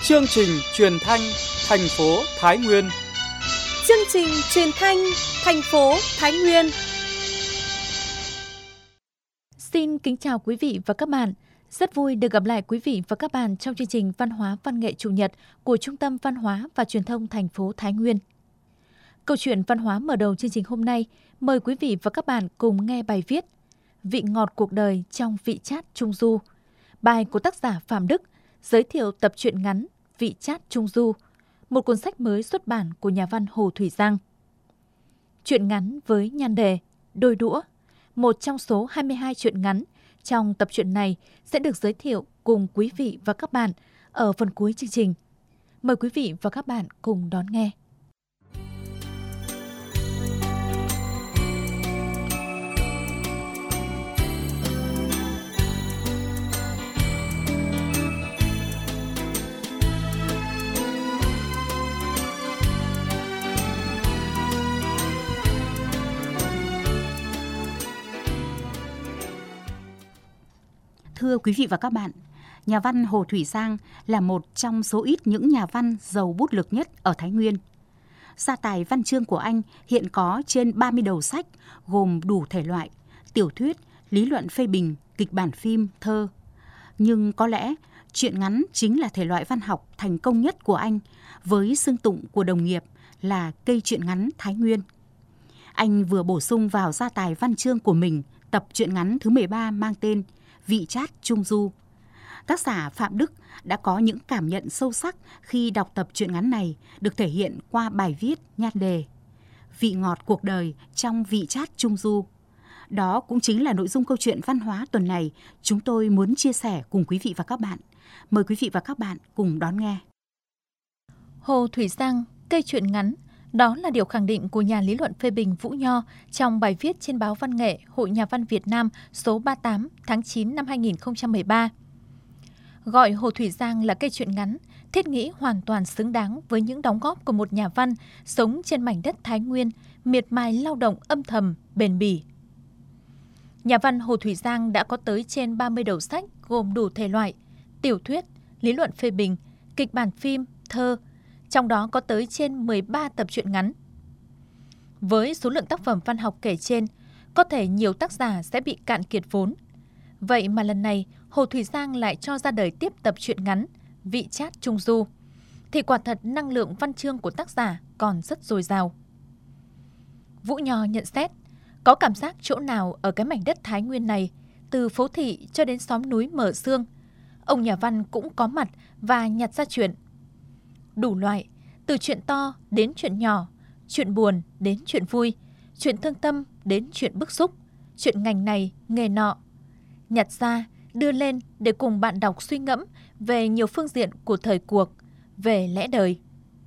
Chương trình truyền thanh thành phố Thái Nguyên. Chương trình truyền thanh thành phố Thái Nguyên. Xin kính chào quý vị và các bạn. Rất vui được gặp lại quý vị và các bạn trong chương trình Văn hóa Văn nghệ Chủ nhật của Trung tâm Văn hóa và Truyền thông thành phố Thái Nguyên. Câu chuyện văn hóa mở đầu chương trình hôm nay, mời quý vị và các bạn cùng nghe bài viết Vị ngọt cuộc đời trong vị chát Trung Du. Bài của tác giả Phạm Đức giới thiệu tập truyện ngắn Vị chát Trung Du, một cuốn sách mới xuất bản của nhà văn Hồ Thủy Giang. Truyện ngắn với nhan đề Đôi đũa, một trong số 22 truyện ngắn trong tập truyện này sẽ được giới thiệu cùng quý vị và các bạn ở phần cuối chương trình. Mời quý vị và các bạn cùng đón nghe. Thưa quý vị và các bạn, nhà văn Hồ Thủy Giang là một trong số ít những nhà văn giàu bút lực nhất ở Thái Nguyên. Gia tài văn chương của anh hiện có trên 30 đầu sách gồm đủ thể loại, tiểu thuyết, lý luận phê bình, kịch bản phim, thơ. Nhưng có lẽ truyện ngắn chính là thể loại văn học thành công nhất của anh, với xưng tụng của đồng nghiệp là cây truyện ngắn Thái Nguyên. Anh vừa bổ sung vào gia tài văn chương của mình tập truyện ngắn thứ 13 mang tên Vị chát Trung Du. Tác giả Phạm Đức đã có những cảm nhận sâu sắc khi đọc tập truyện ngắn này, được thể hiện qua bài viết nhan đề Vị ngọt cuộc đời trong vị chát Trung Du. Đó cũng chính là nội dung câu chuyện văn hóa tuần này chúng tôi muốn chia sẻ cùng quý vị và các bạn. Mời quý vị và các bạn cùng đón nghe. Hồ Thủy Giang, cây truyện ngắn, đó là điều khẳng định của nhà lý luận phê bình Vũ Nho trong bài viết trên báo Văn nghệ Hội Nhà văn Việt Nam số 38 tháng 9 năm 2013. Gọi Hồ Thủy Giang là cây truyện ngắn, thiết nghĩ hoàn toàn xứng đáng với những đóng góp của một nhà văn sống trên mảnh đất Thái Nguyên, miệt mài lao động âm thầm, bền bỉ. Nhà văn Hồ Thủy Giang đã có tới trên 30 đầu sách gồm đủ thể loại, tiểu thuyết, lý luận phê bình, kịch bản phim, thơ, trong đó có tới trên 13 tập truyện ngắn. Với số lượng tác phẩm văn học kể trên, có thể nhiều tác giả sẽ bị cạn kiệt vốn. Vậy mà lần này, Hồ Thủy Giang lại cho ra đời tiếp tập truyện ngắn Vị chát Trung Du, thì quả thật năng lượng văn chương của tác giả còn rất dồi dào. Vũ Nho nhận xét, có cảm giác chỗ nào ở cái mảnh đất Thái Nguyên này, từ phố thị cho đến xóm núi Mở Xương, ông nhà văn cũng có mặt và nhặt ra chuyện. Đủ loại, từ chuyện to đến chuyện nhỏ, chuyện buồn đến chuyện vui, chuyện thương tâm đến chuyện bức xúc, chuyện ngành này, nghề nọ. Nhặt ra, đưa lên để cùng bạn đọc suy ngẫm về nhiều phương diện của thời cuộc, về lẽ đời.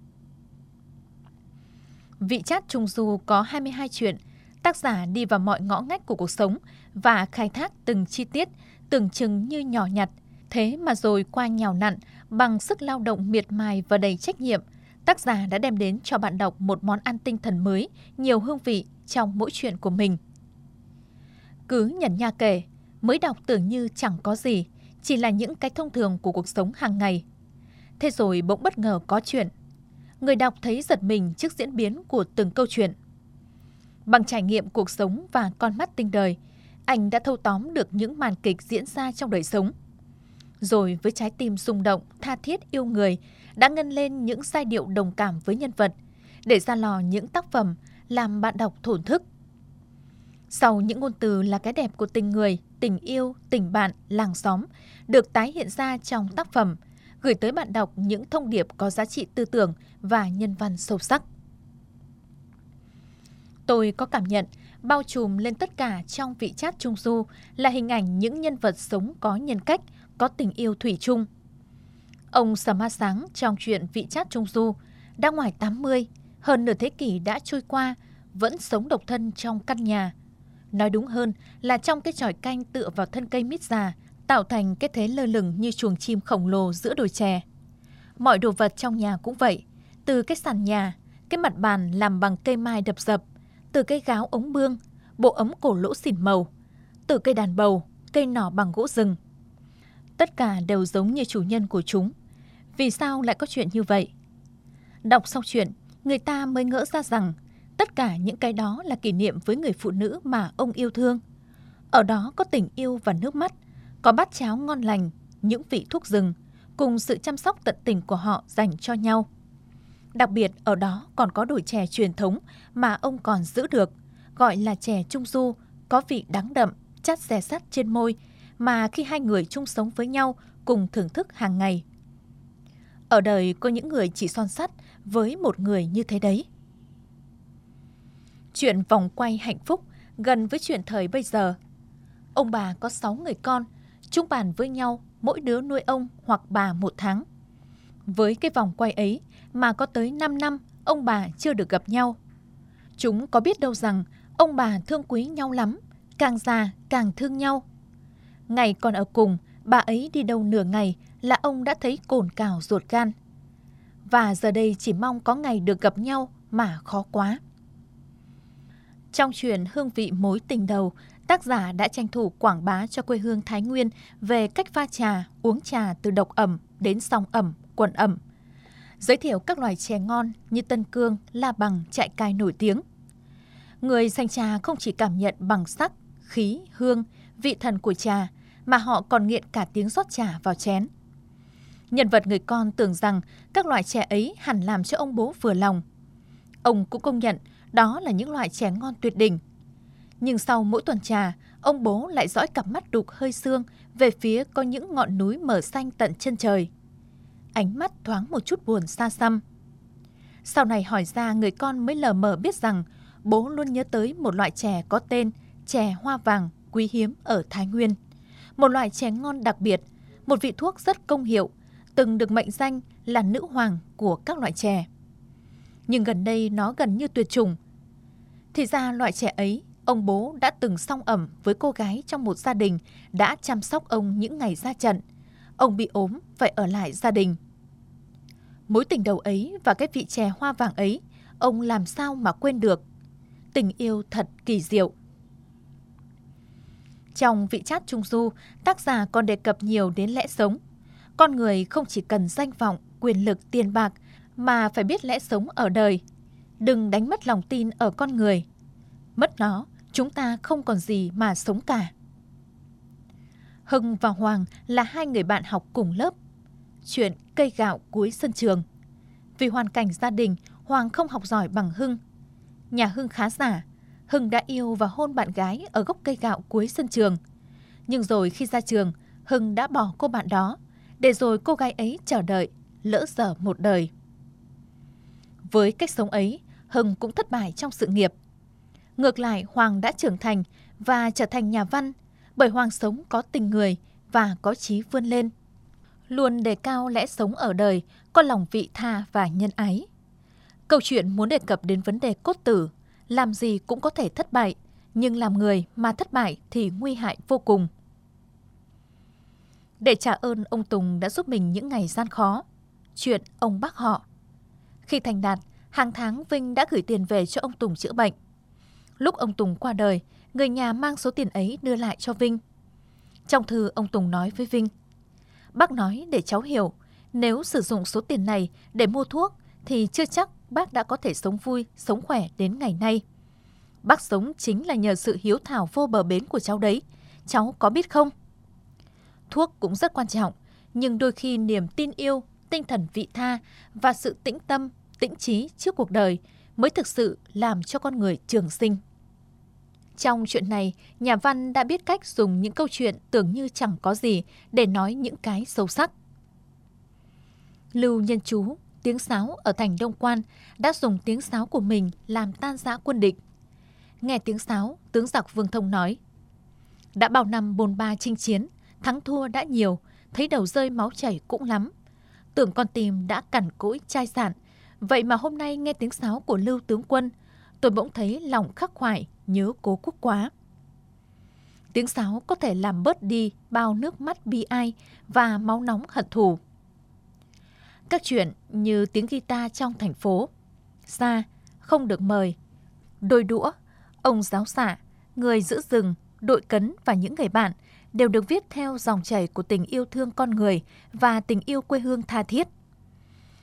Vị chát Trung Du có 22 chuyện, tác giả đi vào mọi ngõ ngách của cuộc sống và khai thác từng chi tiết tưởng chừng như nhỏ nhặt, thế mà rồi qua nhào nặn bằng sức lao động miệt mài và đầy trách nhiệm, tác giả đã đem đến cho bạn đọc một món ăn tinh thần mới, nhiều hương vị trong mỗi chuyện của mình. Cứ nhẩn nha kể, mới đọc tưởng như chẳng có gì, chỉ là những cái thông thường của cuộc sống hàng ngày. Thế rồi bỗng bất ngờ có chuyện. Người đọc thấy giật mình trước diễn biến của từng câu chuyện. Bằng trải nghiệm cuộc sống và con mắt tinh đời, anh đã thâu tóm được những màn kịch diễn ra trong đời sống. Rồi với trái tim rung động, tha thiết yêu người, đã ngân lên những giai điệu đồng cảm với nhân vật, để ra lò những tác phẩm làm bạn đọc thổn thức. Sau những ngôn từ là cái đẹp của tình người, tình yêu, tình bạn, làng xóm, được tái hiện ra trong tác phẩm, gửi tới bạn đọc những thông điệp có giá trị tư tưởng và nhân văn sâu sắc. Tôi có cảm nhận, bao trùm lên tất cả trong Vị chát Trung Du là hình ảnh những nhân vật sống có nhân cách, có tình yêu thủy chung. Ông Sầm Ma Sáng trong truyện Vị chát Trung Du đã ngoài 80, hơn nửa thế kỷ đã trôi qua, vẫn sống độc thân trong căn nhà. Nói đúng hơn là trong cái chòi canh tựa vào thân cây mít già, tạo thành cái thế lơ lửng như chuồng chim khổng lồ giữa đồi chè. Mọi đồ vật trong nhà cũng vậy, từ cái sàn nhà, cái mặt bàn làm bằng cây mai đập dập, từ cây gáo ống bương, bộ ấm cổ lỗ xỉn màu, từ cây đàn bầu, cây nỏ bằng gỗ rừng. Tất cả đều giống như chủ nhân của chúng. Vì sao lại có chuyện như vậy? Đọc xong chuyện, người ta mới ngỡ ra rằng tất cả những cái đó là kỷ niệm với người phụ nữ mà ông yêu thương. Ở đó có tình yêu và nước mắt, có bát cháo ngon lành, những vị thuốc rừng, cùng sự chăm sóc tận tình của họ dành cho nhau. Đặc biệt ở đó còn có đồi chè truyền thống mà ông còn giữ được, gọi là chè Trung Du, có vị đắng đậm, chát xè xát trên môi, mà khi hai người chung sống với nhau cùng thưởng thức hàng ngày. Ở đời có những người chỉ son sắt với một người như thế đấy. Chuyện vòng quay hạnh phúc gần với chuyện thời bây giờ. Ông bà có 6 người con, chúng bàn với nhau mỗi đứa nuôi ông hoặc bà 1 tháng. Với cái vòng quay ấy mà có tới 5 năm ông bà chưa được gặp nhau. Chúng có biết đâu rằng ông bà thương quý nhau lắm, càng già càng thương nhau. Ngày còn ở cùng, bà ấy đi đâu nửa ngày là ông đã thấy cồn cào ruột gan. Và giờ đây chỉ mong có ngày được gặp nhau mà khó quá. Trong chuyện Hương vị mối tình đầu, tác giả đã tranh thủ quảng bá cho quê hương Thái Nguyên về cách pha trà, uống trà từ độc ẩm đến song ẩm, quần ẩm. Giới thiệu các loại chè ngon như Tân Cương, La Bằng, Trại Cài nổi tiếng. Người sành trà không chỉ cảm nhận bằng sắc, khí, hương, vị thần của trà, mà họ còn nghiện cả tiếng rót trà vào chén. Nhân vật người con tưởng rằng các loại chè ấy hẳn làm cho ông bố vừa lòng. Ông cũng công nhận đó là những loại chè ngon tuyệt đỉnh. Nhưng sau mỗi tuần trà, ông bố lại dõi cặp mắt đục hơi sương về phía có những ngọn núi mở xanh tận chân trời. Ánh mắt thoáng một chút buồn xa xăm. Sau này hỏi ra, người con mới lờ mờ biết rằng bố luôn nhớ tới một loại chè có tên chè hoa vàng quý hiếm ở Thái Nguyên. Một loại chè ngon đặc biệt, một vị thuốc rất công hiệu, từng được mệnh danh là nữ hoàng của các loại chè. Nhưng gần đây nó gần như tuyệt chủng. Thì ra loại chè ấy, ông bố đã từng song ẩm với cô gái trong một gia đình đã chăm sóc ông những ngày ra trận. Ông bị ốm, phải ở lại gia đình. Mối tình đầu ấy và cái vị chè hoa vàng ấy, ông làm sao mà quên được. Tình yêu thật kỳ diệu. Trong vị chát Trung Du, tác giả còn đề cập nhiều đến lẽ sống. Con người không chỉ cần danh vọng, quyền lực, tiền bạc, mà phải biết lẽ sống ở đời. Đừng đánh mất lòng tin ở con người. Mất nó, chúng ta không còn gì mà sống cả. Hưng và Hoàng là 2 người bạn học cùng lớp. Chuyện cây gạo cuối sân trường. Vì hoàn cảnh gia đình, Hoàng không học giỏi bằng Hưng. Nhà Hưng khá giả. Hưng đã yêu và hôn bạn gái ở gốc cây gạo cuối sân trường. Nhưng rồi khi ra trường, Hưng đã bỏ cô bạn đó, để rồi cô gái ấy chờ đợi, lỡ dở một đời. Với cách sống ấy, Hưng cũng thất bại trong sự nghiệp. Ngược lại, Hoàng đã trưởng thành và trở thành nhà văn, bởi Hoàng sống có tình người và có chí vươn lên. Luôn đề cao lẽ sống ở đời, có lòng vị tha và nhân ái. Câu chuyện muốn đề cập đến vấn đề cốt tử, làm gì cũng có thể thất bại, nhưng làm người mà thất bại thì nguy hại vô cùng. Để trả ơn ông Tùng đã giúp mình những ngày gian khó. Chuyện ông bác họ. Khi thành đạt, hàng tháng Vinh đã gửi tiền về cho ông Tùng chữa bệnh. Lúc ông Tùng qua đời, người nhà mang số tiền ấy đưa lại cho Vinh. Trong thư, ông Tùng nói với Vinh: "Bác nói để cháu hiểu, nếu sử dụng số tiền này để mua thuốc thì chưa chắc bác đã có thể sống vui, sống khỏe đến ngày nay. Bác sống chính là nhờ sự hiếu thảo vô bờ bến của cháu đấy, cháu có biết không? Thuốc cũng rất quan trọng, nhưng đôi khi niềm tin yêu, tinh thần vị tha và sự tĩnh tâm, tĩnh trí trước cuộc đời mới thực sự làm cho con người trường sinh." Trong chuyện này, nhà văn đã biết cách dùng những câu chuyện tưởng như chẳng có gì để nói những cái sâu sắc. Lưu Nhân Chú, tiếng sáo ở thành Đông Quan, đã dùng tiếng sáo của mình làm tan rã quân địch. Nghe tiếng sáo, tướng giặc Vương Thông nói: "Đã bao năm bôn ba chinh chiến, thắng thua đã nhiều, thấy đầu rơi máu chảy cũng lắm. Tưởng con tim đã cằn cỗi chai sạn, vậy mà hôm nay nghe tiếng sáo của Lưu tướng quân, tôi bỗng thấy lòng khắc khoải, nhớ cố quốc quá." Tiếng sáo có thể làm bớt đi bao nước mắt bi ai và máu nóng hận thù. Các chuyện như tiếng guitar trong thành phố, Xa, Không được mời, Đôi đũa, Ông giáo xạ, Người giữ rừng, Đội cấn và những người bạn đều được viết theo dòng chảy của tình yêu thương con người và tình yêu quê hương tha thiết.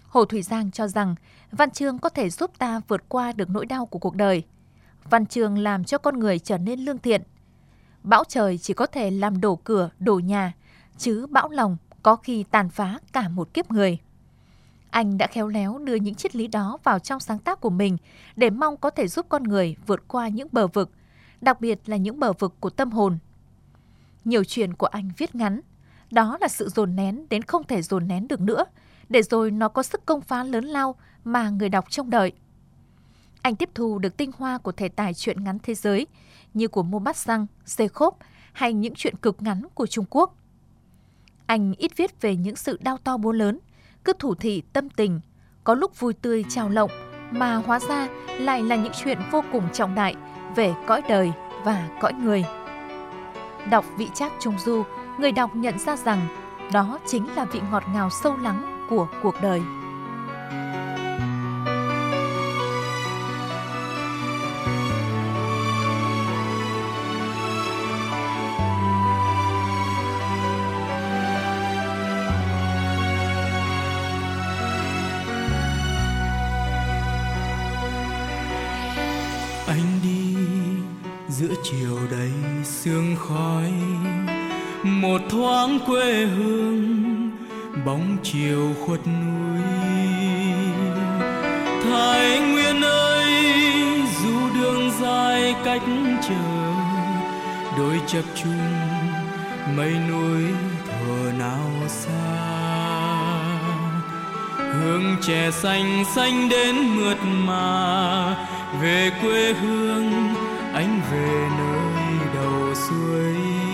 Hồ Thủy Giang cho rằng văn chương có thể giúp ta vượt qua được nỗi đau của cuộc đời. Văn chương làm cho con người trở nên lương thiện. Bão trời chỉ có thể làm đổ cửa, đổ nhà, chứ bão lòng có khi tàn phá cả một kiếp người. Anh đã khéo léo đưa những triết lý đó vào trong sáng tác của mình để mong có thể giúp con người vượt qua những bờ vực, đặc biệt là những bờ vực của tâm hồn. Nhiều chuyện của anh viết ngắn, đó là sự dồn nén đến không thể dồn nén được nữa, để rồi nó có sức công phá lớn lao mà người đọc trông đợi. Anh tiếp thu được tinh hoa của thể tài truyện ngắn thế giới như của Maupassant, Chekhov hay những truyện cực ngắn của Trung Quốc. Anh ít viết về những sự đau to búa lớn, cứ thủ thị tâm tình, có lúc vui tươi trào lộng mà hóa ra lại là những chuyện vô cùng trọng đại về cõi đời và cõi người. Đọc Vị Trác Trung Du, người đọc nhận ra rằng đó chính là vị ngọt ngào sâu lắng của cuộc đời. Anh đi giữa chiều đầy sương khói, một thoáng quê hương bóng chiều khuất núi. Thái Nguyên ơi, dù đường dài cách chờ, đôi chập chung mây núi thuở nào xa. Hương chè xanh xanh đến mượt mà, về quê hương anh về nơi đầu suối.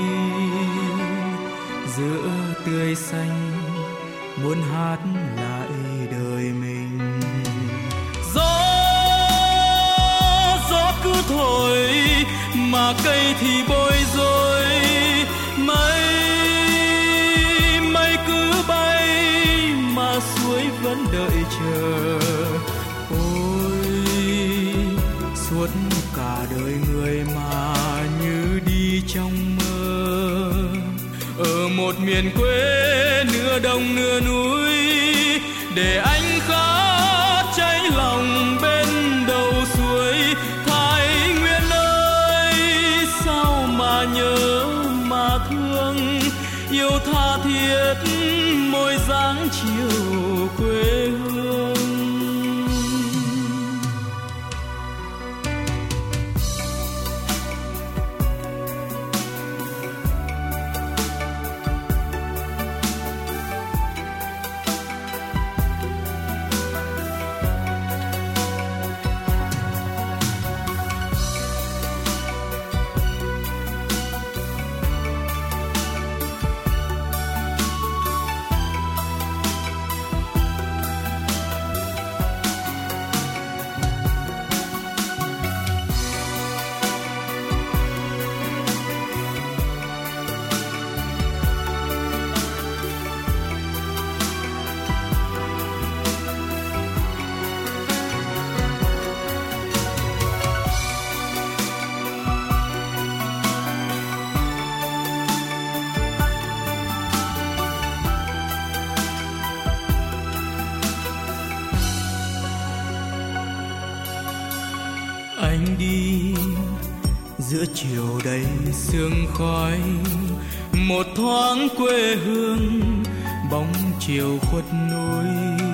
Giữa tươi xanh muốn hát lại đời mình. Gió cứ thổi mà cây thì bối rối, mây cứ bay mà suối vẫn đợi chờ. Suốt cả đời người mà như đi trong mơ, ở một miền quê nửa đồng nửa núi, để anh khát cháy lòng bên đầu suối. Thái Nguyên ơi, sao mà nhớ mà thương, yêu tha thiết môi dáng chiều quê hương. Anh đi giữa chiều đầy sương khói, một thoáng quê hương bóng chiều khuất núi.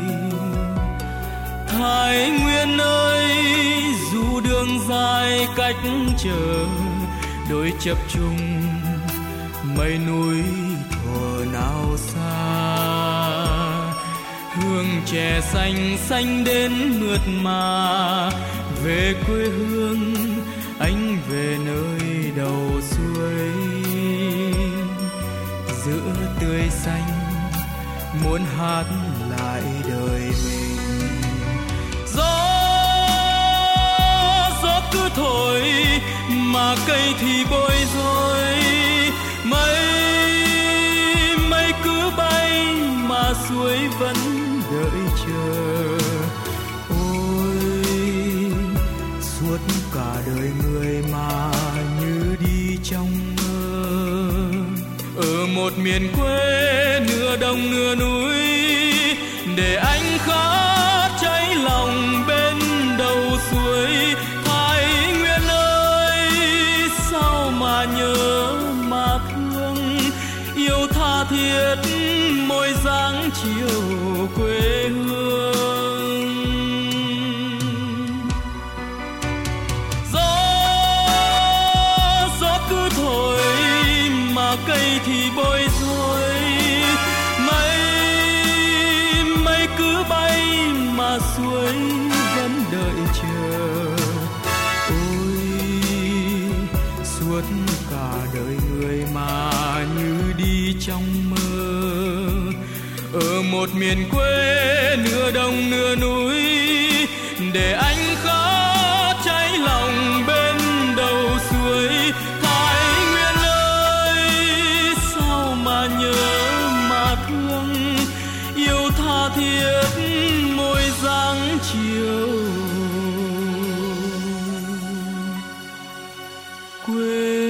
Thái Nguyên ơi, dù đường dài cách chờ, đôi chập chung mây núi thuở nào xa. Hương chè xanh xanh đến mượt mà, về quê hương anh về nơi đầu suối. Giữa tươi xanh muốn hát lại đời mình. Gió cứ thổi mà cây thì bối rối, mây cứ bay mà suối vẫn đợi chờ. Suốt cả đời người mà như đi trong mơ, ở một miền quê nửa đồng nửa núi, để anh khát cháy lòng bên đầu suối. Thái Nguyên ơi, sao mà nhớ mà thương, yêu tha thiết môi dáng chiều quê hương. Gió cứ thổi mà cây thì bối rối, mây cứ bay mà suối vẫn đợi chờ. Ôi suốt cả đời người mà như đi trong mơ, ở một miền quê nửa đồng nửa núi, để anh khát cháy lòng bên đầu suối. Thái Nguyên ơi, sao mà nhớ mà thương, yêu tha thiết môi dáng chiều quê.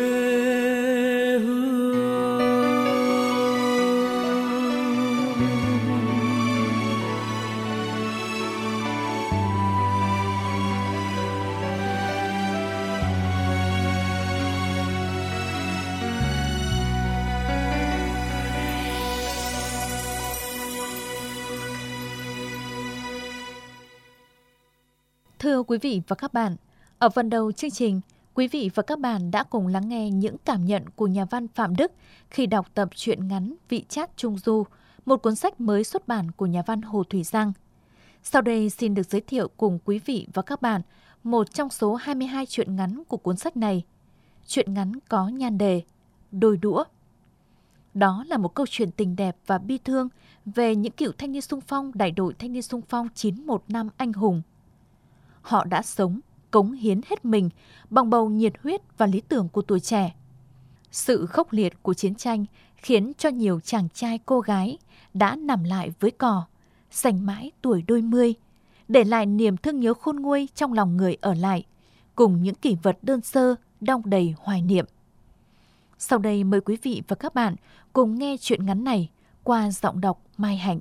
Thưa quý vị và các bạn, ở phần đầu chương trình, quý vị và các bạn đã cùng lắng nghe những cảm nhận của nhà văn Phạm Đức khi đọc tập truyện ngắn Vị Chát Trung Du, một cuốn sách mới xuất bản của nhà văn Hồ Thủy Giang. Sau đây xin được giới thiệu cùng quý vị và các bạn một trong số 22 truyện ngắn của cuốn sách này. Truyện ngắn có nhan đề Đôi đũa. Đó là một câu chuyện tình đẹp và bi thương về những cựu thanh niên xung phong đại đội thanh niên xung phong 915 anh hùng. Họ đã sống, cống hiến hết mình bằng bầu nhiệt huyết và lý tưởng của tuổi trẻ. Sự khốc liệt của chiến tranh khiến cho nhiều chàng trai cô gái đã nằm lại với cỏ, dành mãi tuổi đôi mươi, để lại niềm thương nhớ khôn nguôi trong lòng người ở lại, cùng những kỷ vật đơn sơ đong đầy hoài niệm. Sau đây mời quý vị và các bạn cùng nghe truyện ngắn này qua giọng đọc Mai Hạnh.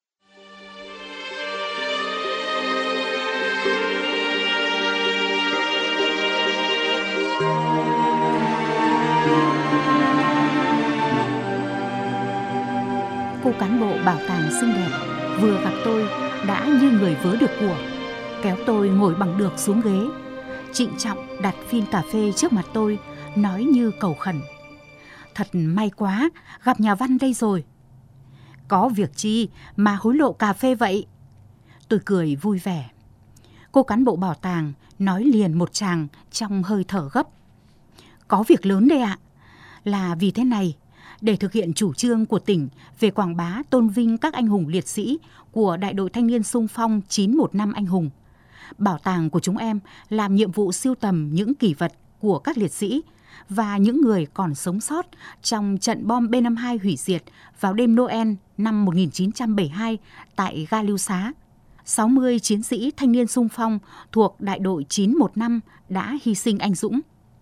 Cô cán bộ bảo tàng xinh đẹp vừa gặp tôi đã như người vớ được của, kéo tôi ngồi bằng được xuống ghế, trịnh trọng đặt phin cà phê trước mặt tôi, nói như cầu khẩn: "Thật may quá, gặp nhà văn đây rồi." "Có việc chi mà hối lộ cà phê vậy?" Tôi cười vui vẻ. Cô cán bộ bảo tàng nói liền một tràng trong hơi thở gấp: "Có việc lớn đây ạ. Là vì thế này, để thực hiện chủ trương của tỉnh về quảng bá tôn vinh các anh hùng liệt sĩ của Đại đội Thanh niên xung phong 915 anh hùng, bảo tàng của chúng em làm nhiệm vụ sưu tầm những kỷ vật của các liệt sĩ và những người còn sống sót trong trận bom B-52 hủy diệt vào đêm Noel năm 1972 tại ga Lưu Xá. 60 chiến sĩ thanh niên xung phong thuộc Đại đội 915 đã hy sinh anh dũng.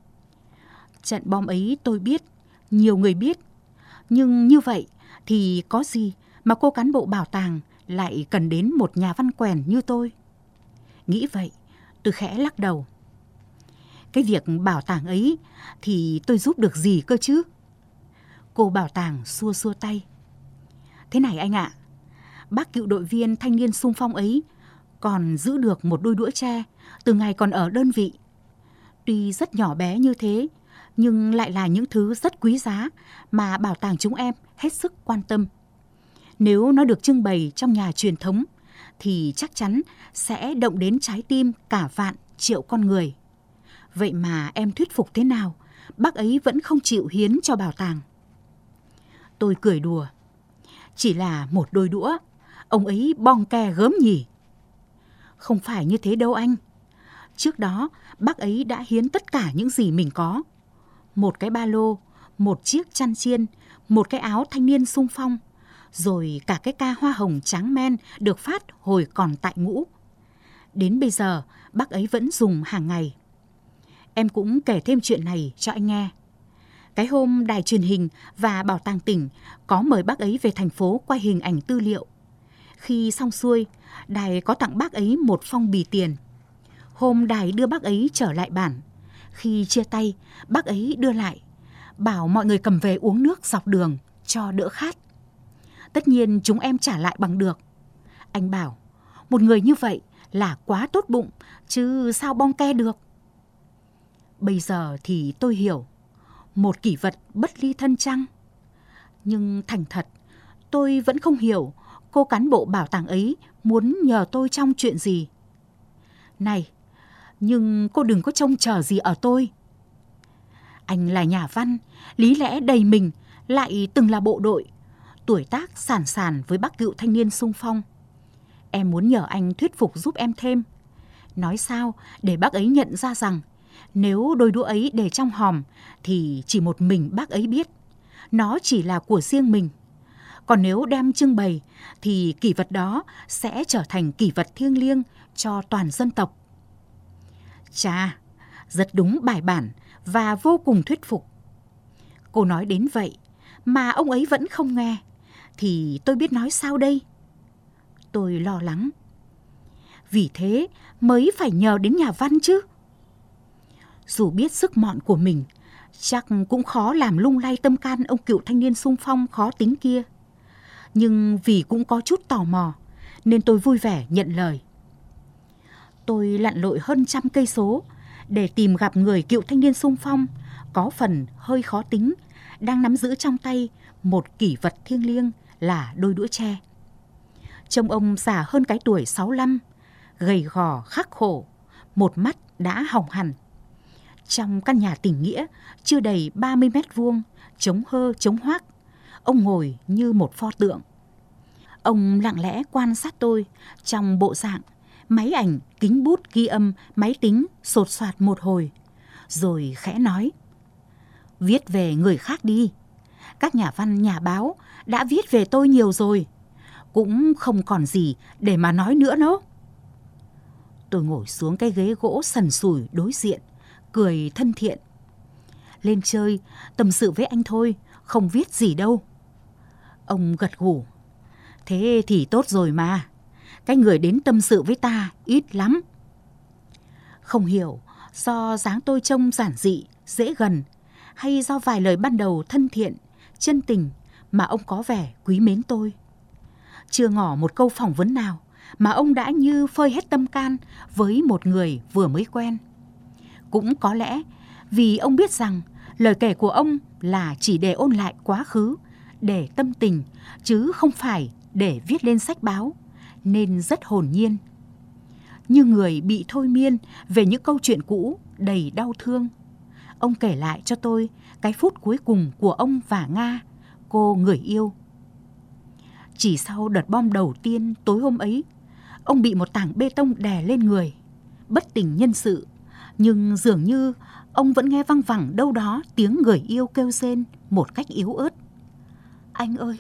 Trận bom ấy tôi biết, nhiều người biết, nhưng như vậy thì có gì mà cô cán bộ bảo tàng lại cần đến một nhà văn quèn như tôi?" Nghĩ vậy, tôi khẽ lắc đầu. Cái việc bảo tàng ấy thì tôi giúp được gì cơ chứ? Cô bảo tàng xua xua tay. "Thế này anh ạ, bác cựu đội viên thanh niên xung phong ấy còn giữ được một đôi đũa tre từ ngày còn ở đơn vị. Tuy rất nhỏ bé như thế, nhưng lại là những thứ rất quý giá mà bảo tàng chúng em hết sức quan tâm. Nếu nó được trưng bày trong nhà truyền thống thì chắc chắn sẽ động đến trái tim cả vạn triệu con người. Vậy mà em thuyết phục thế nào, bác ấy vẫn không chịu hiến cho bảo tàng." Tôi cười đùa. "Chỉ là một đôi đũa, ông ấy bong ke gớm nhỉ?" "Không phải như thế đâu anh. Trước đó, bác ấy đã hiến tất cả những gì mình có. Một cái ba lô, một chiếc chăn chiên, một cái áo thanh niên xung phong, rồi cả cái ca hoa hồng tráng men được phát hồi còn tại ngũ. Đến bây giờ, bác ấy vẫn dùng hàng ngày. Em cũng kể thêm chuyện này cho anh nghe. Cái hôm đài truyền hình và bảo tàng tỉnh có mời bác ấy về thành phố quay hình ảnh tư liệu. Khi xong xuôi, Đài có tặng bác ấy một phong bì tiền. Hôm Đài đưa bác ấy trở lại bản, khi chia tay, bác ấy đưa lại, bảo mọi người cầm về uống nước dọc đường cho đỡ khát. Tất nhiên chúng em trả lại bằng được. Anh bảo, một người như vậy là quá tốt bụng, chứ sao bong ke được. Bây giờ thì tôi hiểu, một kỷ vật bất ly thân chăng? Nhưng thành thật, tôi vẫn không hiểu cô cán bộ bảo tàng ấy muốn nhờ tôi trong chuyện gì. Này, nhưng cô đừng có trông chờ gì ở tôi. Anh là nhà văn, lý lẽ đầy mình, lại từng là bộ đội, tuổi tác sàn sàn với bác cựu thanh niên xung phong. Em muốn nhờ anh thuyết phục giúp em thêm. Nói sao để bác ấy nhận ra rằng nếu đôi đũa ấy để trong hòm thì chỉ một mình bác ấy biết. Nó chỉ là của riêng mình. Còn nếu đem trưng bày thì kỷ vật đó sẽ trở thành kỷ vật thiêng liêng cho toàn dân tộc. Chà, rất đúng bài bản và vô cùng thuyết phục. Cô nói đến vậy mà ông ấy vẫn không nghe, thì tôi biết nói sao đây? Tôi lo lắng. Vì thế mới phải nhờ đến nhà văn chứ. Dù biết sức mọn của mình, chắc cũng khó làm lung lay tâm can ông cựu thanh niên xung phong khó tính kia. Nhưng vì cũng có chút tò mò, nên tôi vui vẻ nhận lời. Tôi lặn lội hơn 100 cây số để tìm gặp người cựu thanh niên xung phong, có phần hơi khó tính, đang nắm giữ trong tay một kỷ vật thiêng liêng là đôi đũa tre. Trông ông già hơn cái tuổi 65, gầy gò khắc khổ, một mắt đã hỏng hẳn. Trong căn nhà tình nghĩa chưa đầy 30 mét vuông, trống hơ trống hoác, ông ngồi như một pho tượng. Ông lặng lẽ quan sát tôi trong bộ dạng máy ảnh, kính bút ghi âm, máy tính sột soạt một hồi, rồi khẽ nói: Viết về người khác đi. Các nhà văn, nhà báo đã viết về tôi nhiều rồi, cũng không còn gì để mà nói nữa đâu. Tôi ngồi xuống cái ghế gỗ sần sùi đối diện, cười thân thiện. Lên chơi, tâm sự với anh thôi, không viết gì đâu. Ông gật gù. Thế thì tốt rồi mà. Cái người đến tâm sự với ta ít lắm. Không hiểu do dáng tôi trông giản dị, dễ gần, hay do vài lời ban đầu thân thiện, chân tình mà ông có vẻ quý mến tôi. Chưa ngỏ một câu phỏng vấn nào mà ông đã như phơi hết tâm can với một người vừa mới quen. Cũng có lẽ vì ông biết rằng lời kể của ông là chỉ để ôn lại quá khứ, để tâm tình, chứ không phải để viết lên sách báo, nên rất hồn nhiên. Như người bị thôi miên về những câu chuyện cũ đầy đau thương, ông kể lại cho tôi cái phút cuối cùng của ông và Nga, cô người yêu. Chỉ sau đợt bom đầu tiên tối hôm ấy, ông bị một tảng bê tông đè lên người, bất tỉnh nhân sự, nhưng dường như ông vẫn nghe văng vẳng đâu đó tiếng người yêu kêu rên một cách yếu ớt. Anh ơi,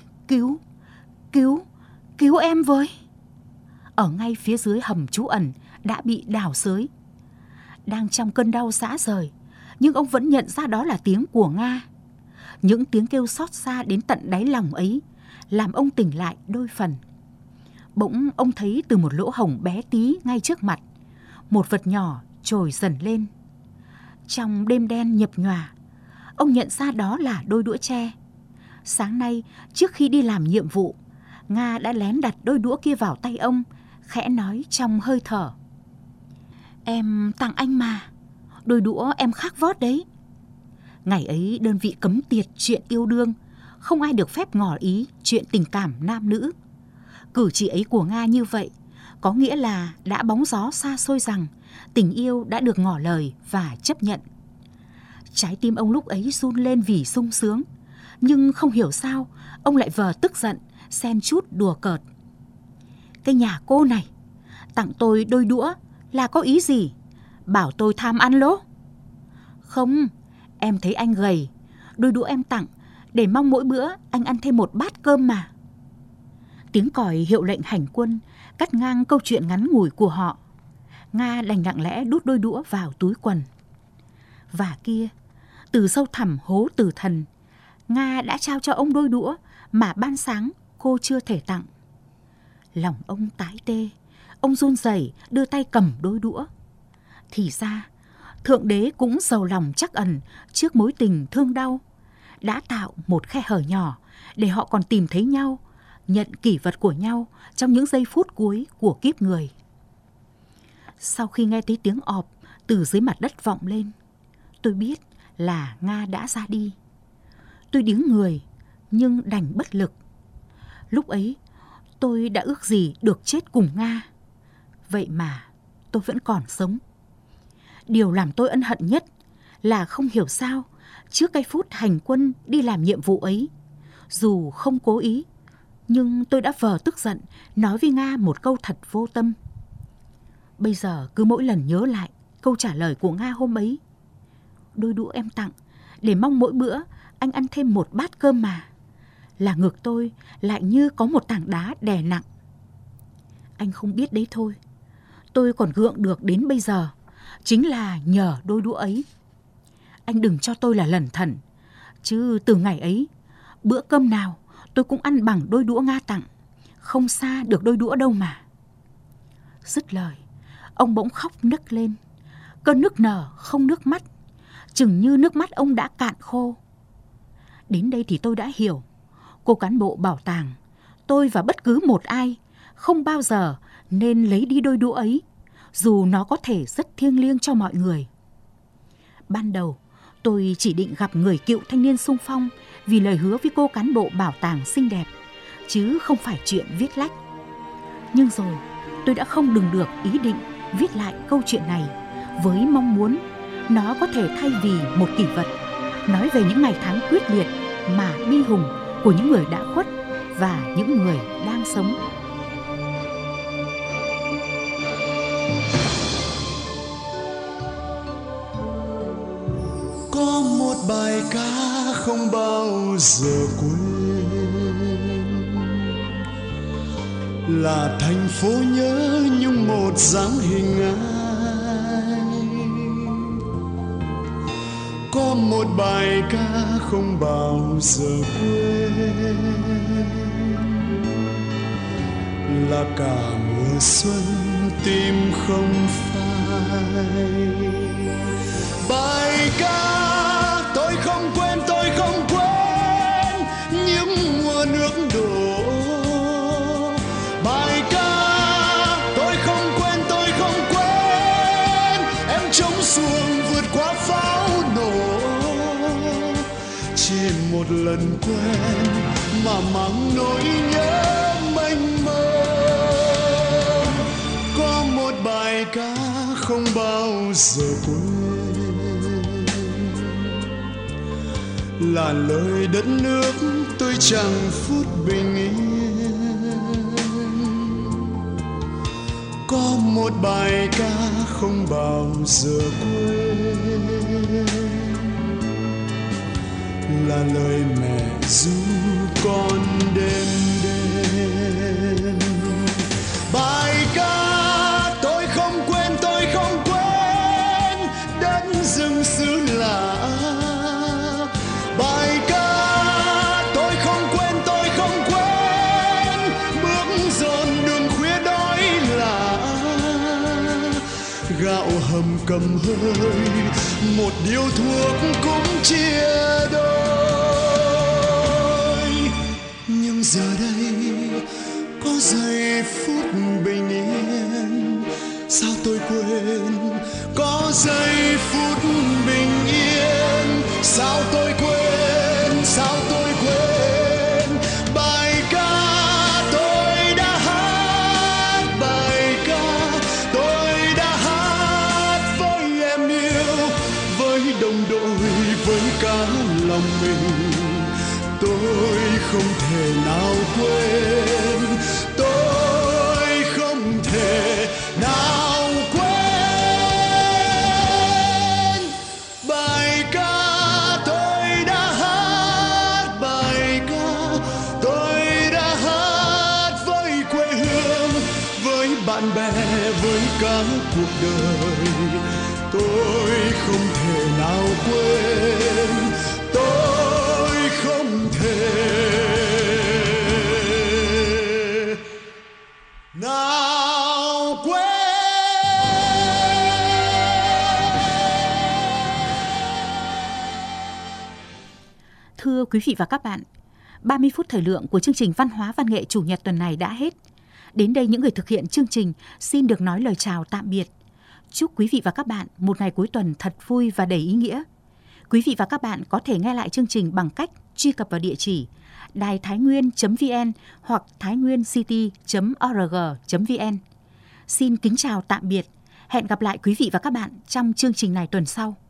cứu em với. Ở ngay phía dưới hầm trú ẩn đã bị đào xới. Đang trong cơn đau rã rời, nhưng ông vẫn nhận ra đó là tiếng của Nga. Những tiếng kêu xót xa đến tận đáy lòng ấy làm ông tỉnh lại đôi phần. Bỗng ông thấy từ một lỗ hổng bé tí ngay trước mặt, một vật nhỏ trồi dần lên. Trong đêm đen nhập nhòa, ông nhận ra đó là đôi đũa tre. Sáng nay, trước khi đi làm nhiệm vụ, Nga đã lén đặt đôi đũa kia vào tay ông, khẽ nói trong hơi thở: Em tặng anh mà, đôi đũa em khắc vót đấy. Ngày ấy đơn vị cấm tiệt chuyện yêu đương, không ai được phép ngỏ ý chuyện tình cảm nam nữ. Cử chỉ ấy của Nga như vậy có nghĩa là đã bóng gió xa xôi rằng tình yêu đã được ngỏ lời và chấp nhận. Trái tim ông lúc ấy run lên vì sung sướng, nhưng không hiểu sao ông lại vờ tức giận, xen chút đùa cợt. Cái nhà cô này tặng tôi đôi đũa là có ý gì? Bảo tôi tham ăn lố? Không, em thấy anh gầy, đôi đũa em tặng để mong mỗi bữa anh ăn thêm một bát cơm mà. Tiếng còi hiệu lệnh hành quân cắt ngang câu chuyện ngắn ngủi của họ. Nga đành lặng lẽ đút đôi đũa vào túi quần. Và kia, từ sâu thẳm hố tử thần, Nga đã trao cho ông đôi đũa mà ban sáng cô chưa thể tặng. Lòng ông tái tê, ông run rẩy đưa tay cầm đôi đũa. Thì ra, Thượng Đế cũng giàu lòng trắc ẩn trước mối tình thương đau, đã tạo một khe hở nhỏ để họ còn tìm thấy nhau, nhận kỷ vật của nhau trong những giây phút cuối của kiếp người. Sau khi nghe thấy tiếng ọp từ dưới mặt đất vọng lên, tôi biết là Nga đã ra đi. Tôi điếng người nhưng đành bất lực. Lúc ấy tôi đã ước gì được chết cùng Nga. Vậy mà tôi vẫn còn sống. Điều làm tôi ân hận nhất là không hiểu sao trước cái phút hành quân đi làm nhiệm vụ ấy, dù không cố ý, nhưng tôi đã vờ tức giận nói với Nga một câu thật vô tâm. Bây giờ cứ mỗi lần nhớ lại câu trả lời của Nga hôm ấy: đôi đũa em tặng để mong mỗi bữa anh ăn thêm một bát cơm mà, là ngực tôi lại như có một tảng đá đè nặng. Anh không biết đấy thôi, tôi còn gượng được đến bây giờ chính là nhờ đôi đũa ấy. Anh đừng cho tôi là lẩn thẩn, chứ từ ngày ấy bữa cơm nào tôi cũng ăn bằng đôi đũa Nga tặng, không xa được đôi đũa đâu mà. Dứt lời, ông bỗng khóc nấc lên, cơn nức nở không nước mắt, chừng như nước mắt ông đã cạn khô. Đến đây thì tôi đã hiểu, cô cán bộ bảo tàng, tôi và bất cứ một ai không bao giờ nên lấy đi đôi đũa ấy, dù nó có thể rất thiêng liêng cho mọi người. Ban đầu, tôi chỉ định gặp người cựu thanh niên xung phong vì lời hứa với cô cán bộ bảo tàng xinh đẹp, chứ không phải chuyện viết lách. Nhưng rồi, tôi đã không đừng được ý định viết lại câu chuyện này với mong muốn nó có thể thay vì một kỷ vật, nói về những ngày tháng quyết liệt mà bi hùng của những người đã khuất và những người đang sống. Có một bài ca không bao giờ quên, là thành phố nhớ nhung một dáng hình ai. Có một bài ca không bao giờ quên, là cả mùa xuân tim không phai. Bài ca tôi không quên, tôi không quên những mùa nước đổ. Bài ca tôi không quên, tôi không quên em chống xuồng vượt qua pháo nổ. Chỉ một lần quen mà mang nỗi nhớ mênh mông. Có một bài ca không bao giờ quên, là lời đất nước tôi chẳng phút bình yên. Có một bài ca không bao giờ quên, là lời mẹ ru con đêm đêm. Bài ca tôi không quên, tôi không quên đất rừng xứ lạ. Bài ca tôi không quên, tôi không quên bước dọn đường khuya đói lạ. Gạo hầm cầm hơi, một điếu thuốc cũng chia đôi. Nhưng giờ đây có giây phút bình yên, sao tôi quên? Có giây phút bình yên, sao tôi quên? Sao tôi quên? Bài ca tôi đã hát, bài ca tôi đã hát với em yêu, với đồng đội, với cả lòng mình. Tôi không thể nào quên, tôi không thể nào quên. Bài ca tôi đã hát, bài ca tôi đã hát với quê hương, với bạn bè, với cả cuộc đời. Tôi không thể nào quên, tôi không thể Thưa quý vị và các bạn, 30 phút thời lượng của chương trình Văn hóa Văn nghệ Chủ nhật tuần này đã hết. Đến đây những người thực hiện chương trình xin được nói lời chào tạm biệt. Chúc quý vị và các bạn một ngày cuối tuần thật vui và đầy ý nghĩa. Quý vị và các bạn có thể nghe lại chương trình bằng cách truy cập vào địa chỉ đài-thái-nguyên.vn hoặc thainguiencity.org.vn. Xin kính chào tạm biệt. Hẹn gặp lại quý vị và các bạn trong chương trình này tuần sau.